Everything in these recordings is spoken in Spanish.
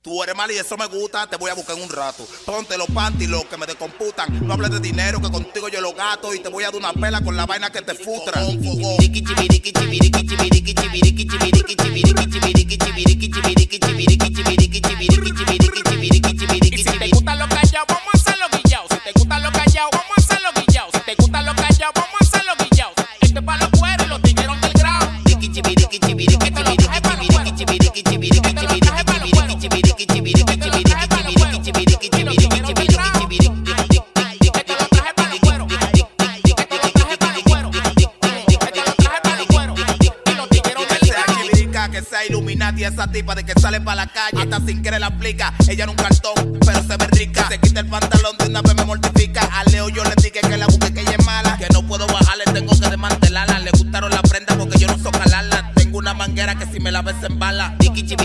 Tú eres mal y eso me gusta, te voy a buscar en un rato. Ponte los panties, los que me descomputan. No hables de dinero, que contigo yo lo gato. Y te voy a dar una pela con la vaina que te futra. Y si te gustan los callados, vamos a hacerlo guillao. Si te gustan los callados, vamos a hacerlo guillao. Si te gustan los callados, vamos a hacerlo guillao. Este es para los cueros y los tigueros del grado. Que sea Illuminati, esa tipa de que sale pa' la calle, hasta sin querer la aplica. Ella en un cartón, pero se ve rica. Se quita el pantalón de una vez me mortifica. A Leo yo le dije que la busque, que ella es mala. Que no puedo bajarle, tengo que desmantelarla. Le gustaron las prendas porque yo no soy calarla. Tengo una manguera que si me la ves en bala.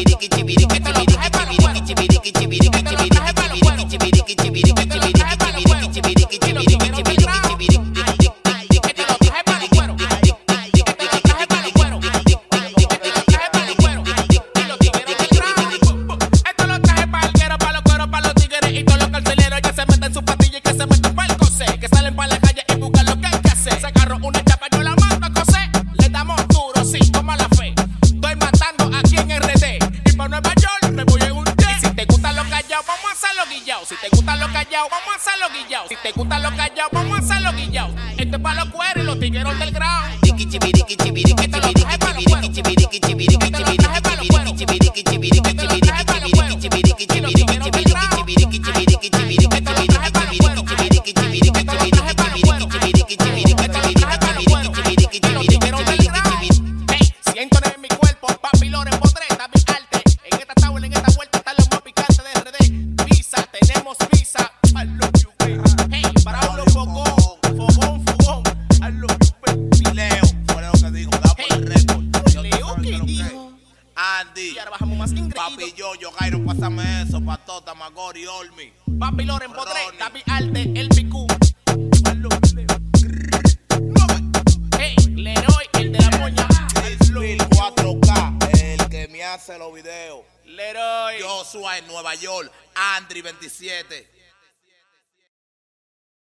Si te gustan los callados, vamos a hacerlo guillao. Si te gustan los callados, vamos a hacerlo guillao. Este es para los cueros y los tigueros del grado. Siento en mi cuerpo, papi Loren podré, está mi arte. En esta tabla, en esta vuelta están los más picantes de RD. Visa, tenemos visa. I love you, baby. Hey, para uno fogón, I love you, baby. Leo, fue lo que dijo, da por el récord. Leo, ¿qué dijo? Andy, Y ahora bajamos más ingreído. Papi yo, Jairo, pásame eso, Patota, Magori, Olmi. Papi Loren podré, Ronnie. está mi arte, el picú. I love you, Leo. Hey, Leroy, el de la moña. Bill 4K, el que me hace los videos. Leroy. Joshua en Nueva York, Andri 27.